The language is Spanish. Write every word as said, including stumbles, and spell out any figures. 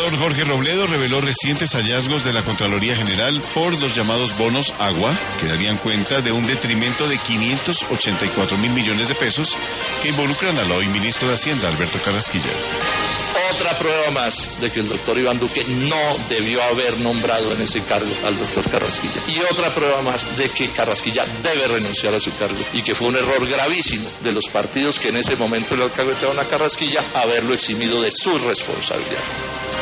Don Jorge Robledo reveló recientes hallazgos de la Contraloría General por los llamados bonos agua, que darían cuenta de un detrimento de quinientos ochenta y cuatro mil millones de pesos que involucran al hoy ministro de Hacienda, Alberto Carrasquilla. Otra prueba más de que el doctor Iván Duque no debió haber nombrado en ese cargo al doctor Carrasquilla. Y otra prueba más de que Carrasquilla debe renunciar a su cargo y que fue un error gravísimo de los partidos que en ese momento le alcahuetaron a Carrasquilla haberlo eximido de su responsabilidad.